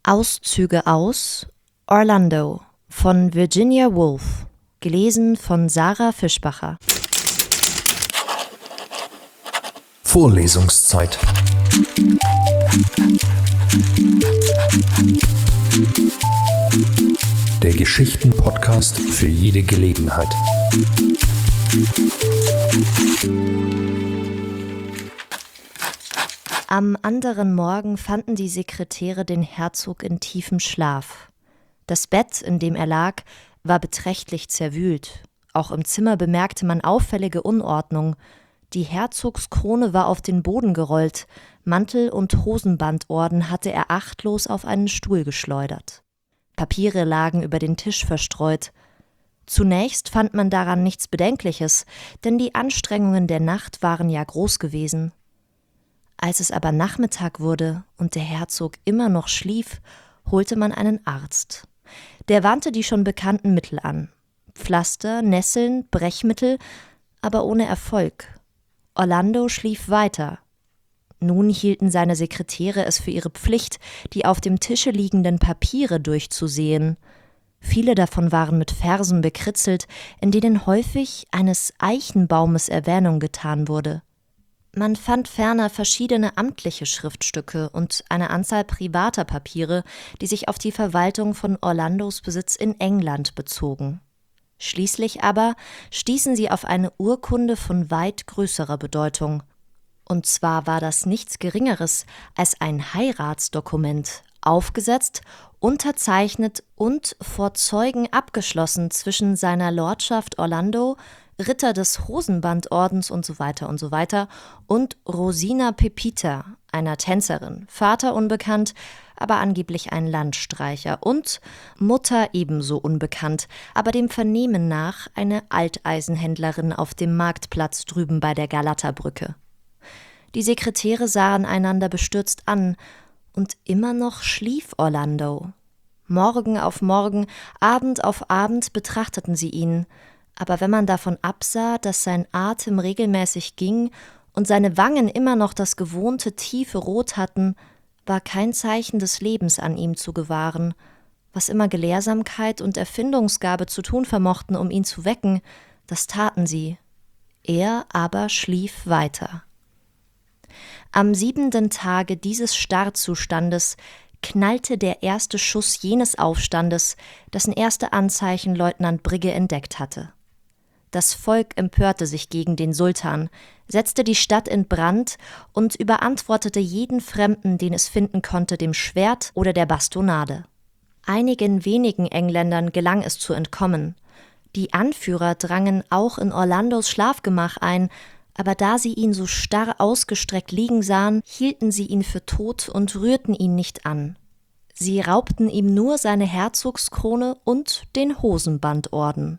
Auszüge aus Orlando von Virginia Woolf, gelesen von Sarah Fischbacher. Vorlesungszeit. Der Geschichten-Podcast für jede Gelegenheit. Am anderen Morgen fanden die Sekretäre den Herzog in tiefem Schlaf. Das Bett, in dem er lag, war beträchtlich zerwühlt. Auch im Zimmer bemerkte man auffällige Unordnung. Die Herzogskrone war auf den Boden gerollt, Mantel und Hosenbandorden hatte er achtlos auf einen Stuhl geschleudert. Papiere lagen über den Tisch verstreut. Zunächst fand man daran nichts Bedenkliches, denn die Anstrengungen der Nacht waren ja groß gewesen. Als es aber Nachmittag wurde und der Herzog immer noch schlief, holte man einen Arzt. Der wandte die schon bekannten Mittel an. Pflaster, Nesseln, Brechmittel, aber ohne Erfolg. Orlando schlief weiter. Nun hielten seine Sekretäre es für ihre Pflicht, die auf dem Tische liegenden Papiere durchzusehen. Viele davon waren mit Versen bekritzelt, in denen häufig eines Eichenbaumes Erwähnung getan wurde. Man fand ferner verschiedene amtliche Schriftstücke und eine Anzahl privater Papiere, die sich auf die Verwaltung von Orlandos Besitz in England bezogen. Schließlich aber stießen sie auf eine Urkunde von weit größerer Bedeutung. Und zwar war das nichts Geringeres als ein Heiratsdokument, aufgesetzt, unterzeichnet und vor Zeugen abgeschlossen zwischen seiner Lordschaft Orlando, Ritter des Hosenbandordens und so weiter und Rosina Pepita, einer Tänzerin, Vater unbekannt, aber angeblich ein Landstreicher und Mutter ebenso unbekannt, aber dem Vernehmen nach eine Alteisenhändlerin auf dem Marktplatz drüben bei der Galata-Brücke. Die Sekretäre sahen einander bestürzt an, und immer noch schlief Orlando. Morgen auf Morgen, Abend auf Abend betrachteten sie ihn, aber wenn man davon absah, dass sein Atem regelmäßig ging und seine Wangen immer noch das gewohnte tiefe Rot hatten, war kein Zeichen des Lebens an ihm zu gewahren. Was immer Gelehrsamkeit und Erfindungsgabe zu tun vermochten, um ihn zu wecken, das taten sie. Er aber schlief weiter. Am 7. Tage dieses Starrzustandes knallte der erste Schuss jenes Aufstandes, dessen erste Anzeichen Leutnant Brigge entdeckt hatte. Das Volk empörte sich gegen den Sultan, setzte die Stadt in Brand und überantwortete jeden Fremden, den es finden konnte, dem Schwert oder der Bastonade. Einigen wenigen Engländern gelang es zu entkommen. Die Anführer drangen auch in Orlandos Schlafgemach ein, aber da sie ihn so starr ausgestreckt liegen sahen, hielten sie ihn für tot und rührten ihn nicht an. Sie raubten ihm nur seine Herzogskrone und den Hosenbandorden.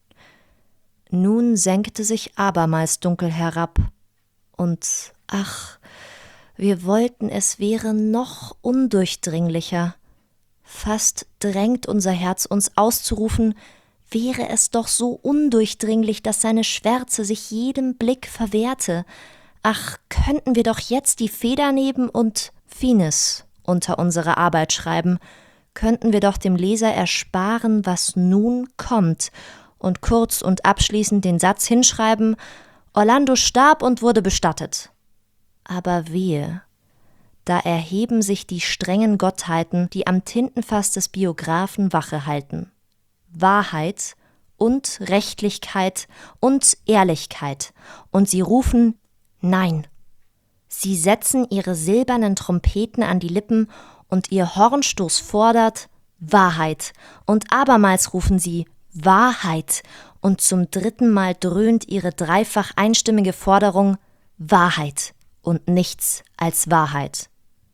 Nun senkte sich abermals dunkel herab, und ach, wir wollten, es wäre noch undurchdringlicher. Fast drängt unser Herz uns auszurufen, wäre es doch so undurchdringlich, dass seine Schwärze sich jedem Blick verwehrte. Ach, könnten wir doch jetzt die Feder nehmen und Finis unter unsere Arbeit schreiben, könnten wir doch dem Leser ersparen, was nun kommt, und kurz und abschließend den Satz hinschreiben: Orlando starb und wurde bestattet. Aber wehe, da erheben sich die strengen Gottheiten, die am Tintenfass des Biographen Wache halten. Wahrheit und Rechtlichkeit und Ehrlichkeit, und sie rufen Nein. Sie setzen ihre silbernen Trompeten an die Lippen, und ihr Hornstoß fordert Wahrheit, und abermals rufen sie Wahrheit, und zum 3. Mal dröhnt ihre dreifach einstimmige Forderung Wahrheit und nichts als Wahrheit.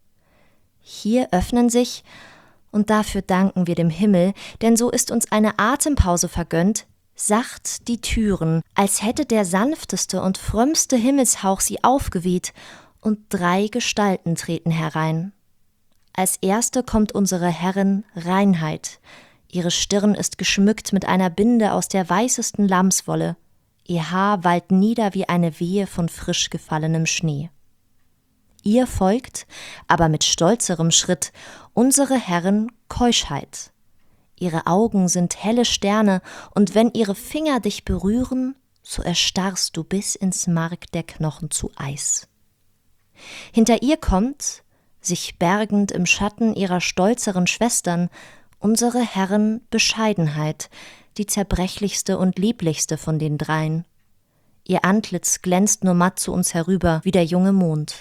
Hier öffnen sich, und dafür danken wir dem Himmel, denn so ist uns eine Atempause vergönnt, sacht die Türen, als hätte der sanfteste und frömmste Himmelshauch sie aufgeweht, und 3 Gestalten treten herein. Als erste kommt unsere Herrin Reinheit. Ihre Stirn ist geschmückt mit einer Binde aus der weißesten Lammswolle. Ihr Haar wallt nieder wie eine Wehe von frisch gefallenem Schnee. Ihr folgt, aber mit stolzerem Schritt, unsere Herrin Keuschheit. Ihre Augen sind helle Sterne, und wenn ihre Finger dich berühren, so erstarrst du bis ins Mark der Knochen zu Eis. Hinter ihr kommt, sich bergend im Schatten ihrer stolzeren Schwestern, unsere Herrin Bescheidenheit, die zerbrechlichste und lieblichste von den dreien. Ihr Antlitz glänzt nur matt zu uns herüber wie der junge Mond.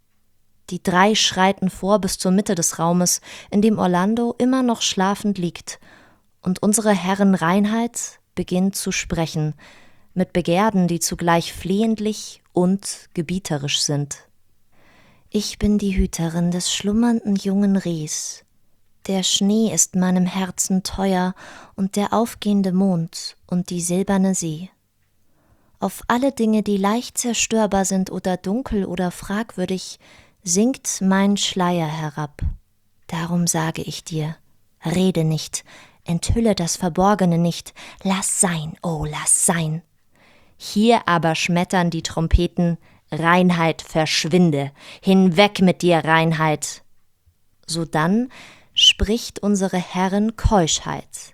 Die drei schreiten vor bis zur Mitte des Raumes, in dem Orlando immer noch schlafend liegt, und unsere Herrin Reinheit beginnt zu sprechen, mit Begehrden, die zugleich flehentlich und gebieterisch sind. Ich bin die Hüterin des schlummernden jungen Rehs. Der Schnee ist meinem Herzen teuer und der aufgehende Mond und die silberne See. Auf alle Dinge, die leicht zerstörbar sind oder dunkel oder fragwürdig, sinkt mein Schleier herab. Darum sage ich dir, rede nicht, enthülle das Verborgene nicht, lass sein, oh, lass sein. Hier aber schmettern die Trompeten, Reinheit, verschwinde, hinweg mit dir, Reinheit. Sodann spricht unsere Herrin Keuschheit.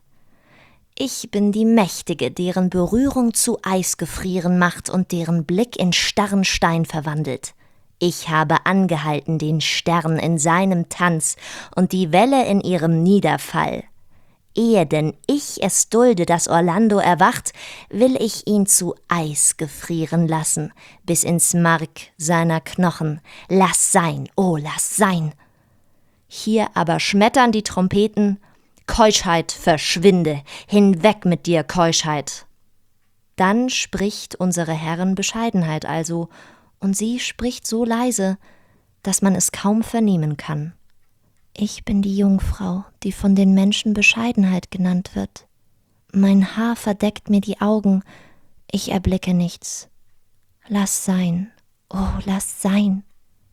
Ich bin die Mächtige, deren Berührung zu Eis gefrieren macht und deren Blick in starren Stein verwandelt. Ich habe angehalten den Stern in seinem Tanz und die Welle in ihrem Niederfall. Ehe denn ich es dulde, dass Orlando erwacht, will ich ihn zu Eis gefrieren lassen, bis ins Mark seiner Knochen. Lass sein, oh, lass sein. Hier aber schmettern die Trompeten, Keuschheit, verschwinde, hinweg mit dir, Keuschheit. Dann spricht unsere Herrin Bescheidenheit also, und sie spricht so leise, dass man es kaum vernehmen kann. Ich bin die Jungfrau, die von den Menschen Bescheidenheit genannt wird. Mein Haar verdeckt mir die Augen, ich erblicke nichts. Lass sein, oh, lass sein.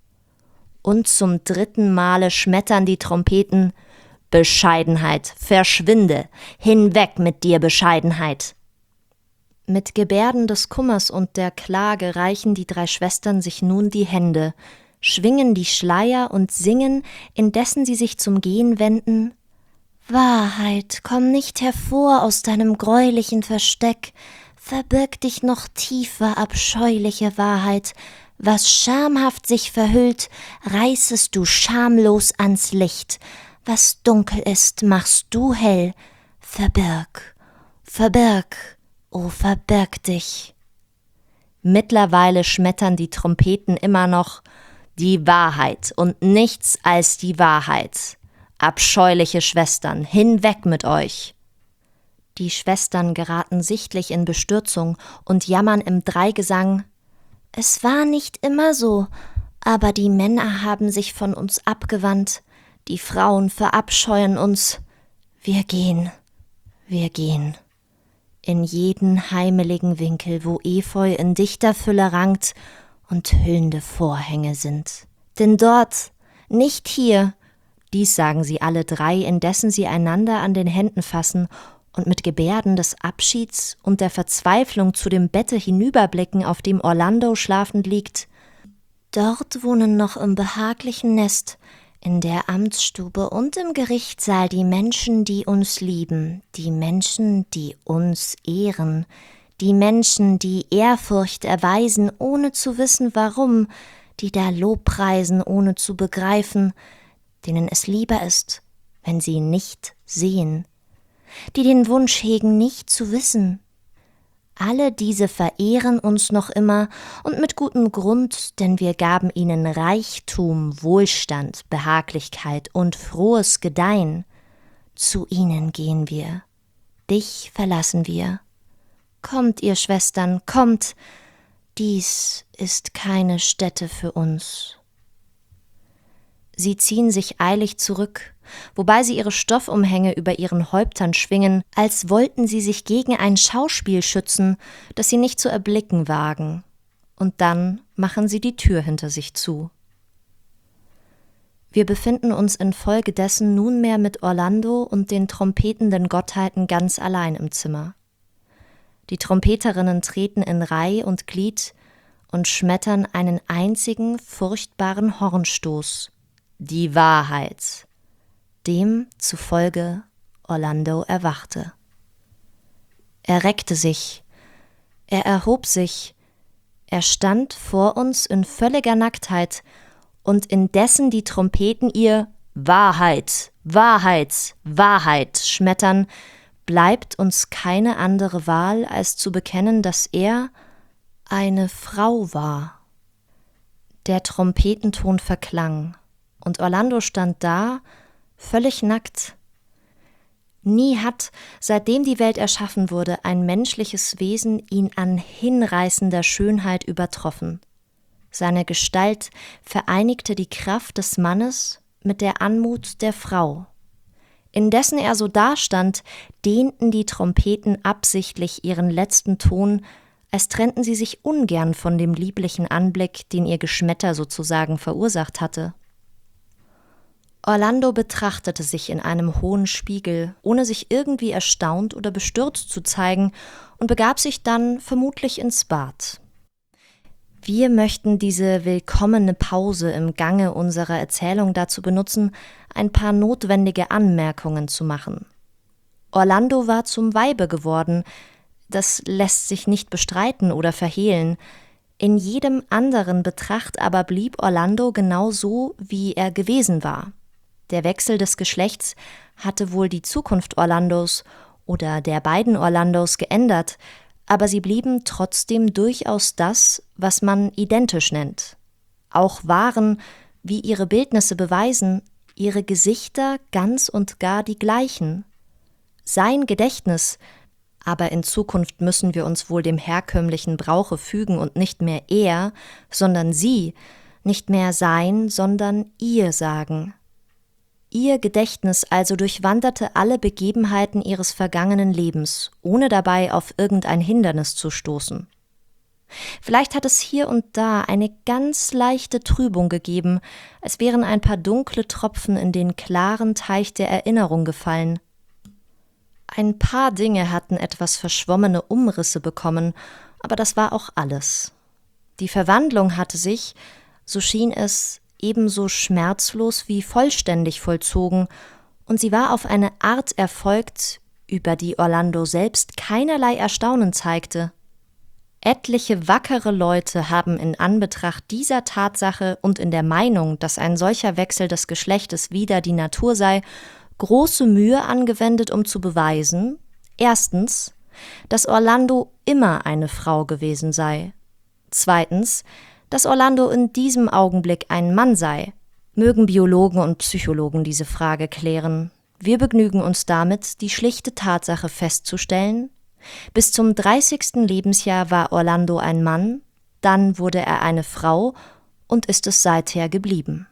Und zum 3. Male schmettern die Trompeten, Bescheidenheit, verschwinde, hinweg mit dir, Bescheidenheit. Mit Gebärden des Kummers und der Klage reichen die 3 Schwestern sich nun die Hände, schwingen die Schleier und singen, indessen sie sich zum Gehen wenden. Wahrheit, komm nicht hervor aus deinem greulichen Versteck, verbirg dich noch tiefer, abscheuliche Wahrheit. Was schamhaft sich verhüllt, reißest du schamlos ans Licht. Was dunkel ist, machst du hell. Verbirg, verbirg, oh, verbirg dich. Mittlerweile schmettern die Trompeten immer noch, die Wahrheit und nichts als die Wahrheit. Abscheuliche Schwestern, hinweg mit euch. Die Schwestern geraten sichtlich in Bestürzung und jammern im Dreigesang. Es war nicht immer so, aber die Männer haben sich von uns abgewandt, die Frauen verabscheuen uns. Wir gehen, wir gehen. In jeden heimeligen Winkel, wo Efeu in dichter Fülle rankt und hüllende Vorhänge sind. Denn dort, nicht hier, dies sagen sie alle 3, indessen sie einander an den Händen fassen und mit Gebärden des Abschieds und der Verzweiflung zu dem Bette hinüberblicken, auf dem Orlando schlafend liegt. Dort wohnen noch im behaglichen Nest, in der Amtsstube und im Gerichtssaal die Menschen, die uns lieben, die Menschen, die uns ehren, die Menschen, die Ehrfurcht erweisen, ohne zu wissen warum, die da Lobpreisen, ohne zu begreifen, denen es lieber ist, wenn sie nicht sehen, die den Wunsch hegen, nicht zu wissen. Alle diese verehren uns noch immer und mit gutem Grund, denn wir gaben ihnen Reichtum, Wohlstand, Behaglichkeit und frohes Gedeihen. Zu ihnen gehen wir, dich verlassen wir. Kommt, ihr Schwestern, kommt, dies ist keine Stätte für uns. Sie ziehen sich eilig zurück, wobei sie ihre Stoffumhänge über ihren Häuptern schwingen, als wollten sie sich gegen ein Schauspiel schützen, das sie nicht zu erblicken wagen. Und dann machen sie die Tür hinter sich zu. Wir befinden uns infolgedessen nunmehr mit Orlando und den trompetenden Gottheiten ganz allein im Zimmer. Die Trompeterinnen treten in Reih und Glied, und schmettern einen einzigen furchtbaren Hornstoß, die Wahrheit, dem zufolge Orlando erwachte. Er reckte sich, er erhob sich, er stand vor uns in völliger Nacktheit, und indessen die Trompeten ihr Wahrheit, Wahrheit, Wahrheit schmettern, bleibt uns keine andere Wahl, als zu bekennen, dass er eine Frau war. Der Trompetenton verklang, und Orlando stand da, völlig nackt. Nie hat, seitdem die Welt erschaffen wurde, ein menschliches Wesen ihn an hinreißender Schönheit übertroffen. Seine Gestalt vereinigte die Kraft des Mannes mit der Anmut der Frau. Indessen er so dastand, dehnten die Trompeten absichtlich ihren letzten Ton, als trennten sie sich ungern von dem lieblichen Anblick, den ihr Geschmetter sozusagen verursacht hatte. Orlando betrachtete sich in einem hohen Spiegel, ohne sich irgendwie erstaunt oder bestürzt zu zeigen, und begab sich dann vermutlich ins Bad. Wir möchten diese willkommene Pause im Gange unserer Erzählung dazu benutzen, ein paar notwendige Anmerkungen zu machen. Orlando war zum Weibe geworden, das lässt sich nicht bestreiten oder verhehlen. In jedem anderen Betracht aber blieb Orlando genau so, wie er gewesen war. Der Wechsel des Geschlechts hatte wohl die Zukunft Orlandos oder der beiden Orlandos geändert, aber sie blieben trotzdem durchaus das, was man identisch nennt. Auch waren, wie ihre Bildnisse beweisen, ihre Gesichter ganz und gar die gleichen. Sein Gedächtnis, aber in Zukunft müssen wir uns wohl dem herkömmlichen Brauche fügen und nicht mehr er, sondern sie, nicht mehr sein, sondern ihr sagen. Ihr Gedächtnis also durchwanderte alle Begebenheiten ihres vergangenen Lebens, ohne dabei auf irgendein Hindernis zu stoßen. Vielleicht hat es hier und da eine ganz leichte Trübung gegeben, als wären ein paar dunkle Tropfen in den klaren Teich der Erinnerung gefallen. Ein paar Dinge hatten etwas verschwommene Umrisse bekommen, aber das war auch alles. Die Verwandlung hatte sich, so schien es, ebenso schmerzlos wie vollständig vollzogen, und sie war auf eine Art erfolgt, über die Orlando selbst keinerlei Erstaunen zeigte. Etliche wackere Leute haben in Anbetracht dieser Tatsache und in der Meinung, dass ein solcher Wechsel des Geschlechtes wider die Natur sei, große Mühe angewendet, um zu beweisen, erstens, dass Orlando immer eine Frau gewesen sei, zweitens, dass Orlando in diesem Augenblick ein Mann sei. Mögen Biologen und Psychologen diese Frage klären. Wir begnügen uns damit, die schlichte Tatsache festzustellen: Bis zum 30. Lebensjahr war Orlando ein Mann, dann wurde er eine Frau und ist es seither geblieben.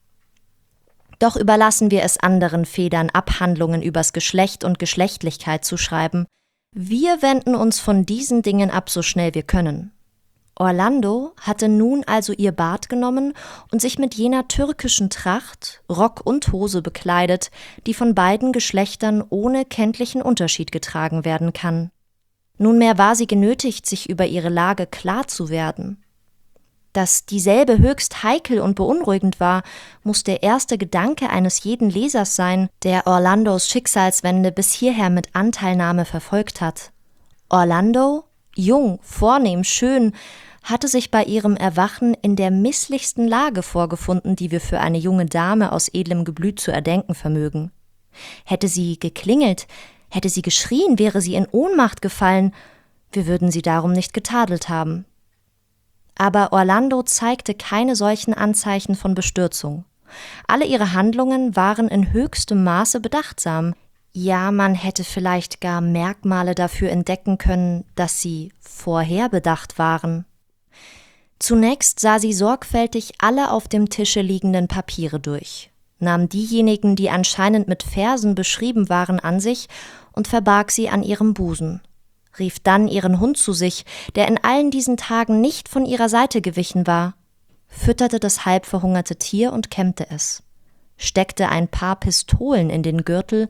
Doch überlassen wir es anderen Federn, Abhandlungen übers Geschlecht und Geschlechtlichkeit zu schreiben. Wir wenden uns von diesen Dingen ab, so schnell wir können. Orlando hatte nun also ihr Bad genommen und sich mit jener türkischen Tracht, Rock und Hose bekleidet, die von beiden Geschlechtern ohne kenntlichen Unterschied getragen werden kann. Nunmehr war sie genötigt, sich über ihre Lage klar zu werden. Dass dieselbe höchst heikel und beunruhigend war, muss der erste Gedanke eines jeden Lesers sein, der Orlandos Schicksalswende bis hierher mit Anteilnahme verfolgt hat. Orlando, jung, vornehm, schön, hatte sich bei ihrem Erwachen in der misslichsten Lage vorgefunden, die wir für eine junge Dame aus edlem Geblüt zu erdenken vermögen. Hätte sie geklingelt, hätte sie geschrien, wäre sie in Ohnmacht gefallen, wir würden sie darum nicht getadelt haben. Aber Orlando zeigte keine solchen Anzeichen von Bestürzung. Alle ihre Handlungen waren in höchstem Maße bedachtsam. Ja, man hätte vielleicht gar Merkmale dafür entdecken können, dass sie vorherbedacht waren. Zunächst sah sie sorgfältig alle auf dem Tische liegenden Papiere durch, nahm diejenigen, die anscheinend mit Versen beschrieben waren, an sich und verbarg sie an ihrem Busen, rief dann ihren Hund zu sich, der in allen diesen Tagen nicht von ihrer Seite gewichen war, fütterte das halbverhungerte Tier und kämmte es, steckte ein paar Pistolen in den Gürtel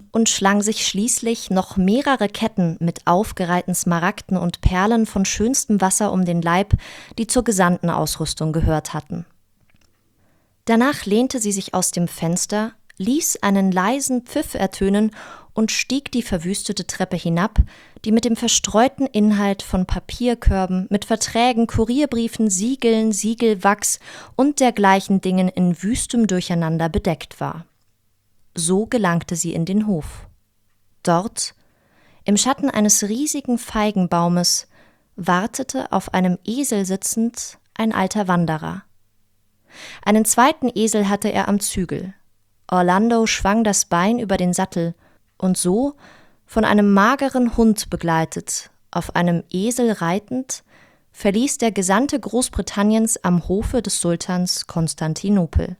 und schlang sich schließlich noch mehrere Ketten mit aufgereihten Smaragden und Perlen von schönstem Wasser um den Leib, die zur Gesandtenausrüstung gehört hatten. Danach lehnte sie sich aus dem Fenster, ließ einen leisen Pfiff ertönen und stieg die verwüstete Treppe hinab, die mit dem verstreuten Inhalt von Papierkörben, mit Verträgen, Kurierbriefen, Siegeln, Siegelwachs und dergleichen Dingen in wüstem Durcheinander bedeckt war. So gelangte sie in den Hof. Dort, im Schatten eines riesigen Feigenbaumes, wartete auf einem Esel sitzend ein alter Wanderer. Einen zweiten Esel hatte er am Zügel. Orlando schwang das Bein über den Sattel und so, von einem mageren Hund begleitet, auf einem Esel reitend, verließ der Gesandte Großbritanniens am Hofe des Sultans Konstantinopel.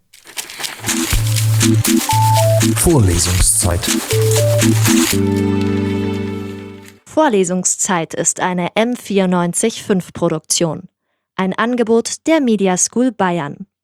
Vorlesungszeit. Vorlesungszeit ist eine M94.5 Produktion. Ein Angebot der Media School Bayern.